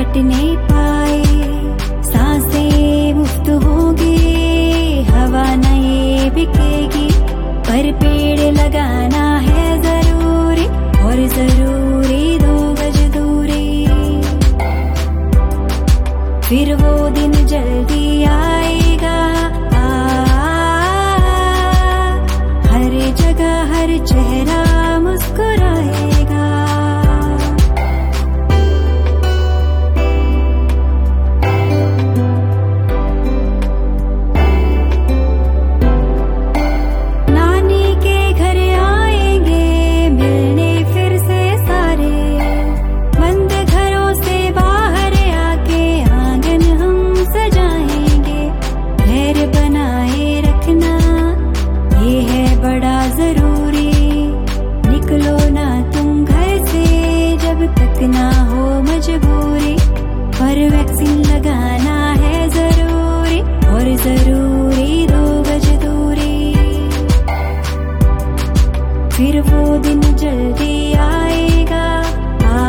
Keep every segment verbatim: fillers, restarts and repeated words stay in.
मिटने पाए, सांसें मुफ्त होंगी, हवा न ये बिकेगी, पर पेड़ लगाना है जरूरी, और जरूरी दो गज दूरी। फिर वो दिन जल्दी आएगा, आ, हर जगह हर चेहरा मुस्कुराएगा। नानी के घर आएंगे मिलने फिर से सारे, बंद घरों से बाहर आके आंगन हम सजाएंगे। घर बनाए रखना ये है बड़ा जरूरी, निकलो ना तुम घर से जब तक ना हो मजबूरी, पर वैक्सीन लगाना है जरूरी, और जरूरी दो गज दूरी। फिर वो दिन जल्दी आएगा, आ,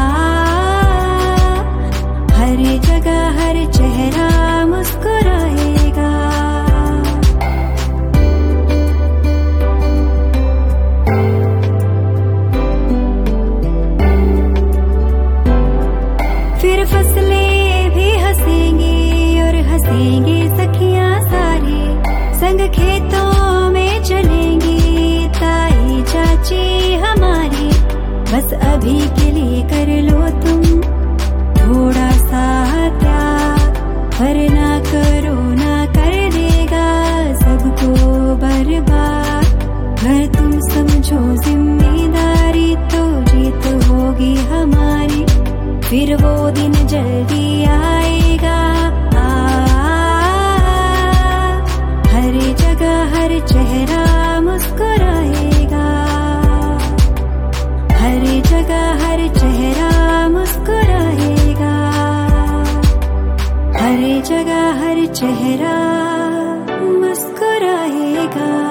हर जगह हर चेहरा मुस्कुराएगा। फिर फसलें भी हंसेंगी और हंसेंगे सखियां सारी, संग खेतों में चलेंगी ताई चाची हमारी। बस अभी के लिए कर लो तुम थोड़ा सा त्याग, वरना कोरोना कर देगा सबको बर्बाद। घर तुम समझो जिम्मेदारी तो जीत होगी हमारी। फिर वो दिन जल्दी आएगा, आ, हर जगह हर चेहरा मुस्कुराएगा, हर जगह हर चेहरा मुस्कुराएगा, हर जगह हर चेहरा मुस्कुराएगा।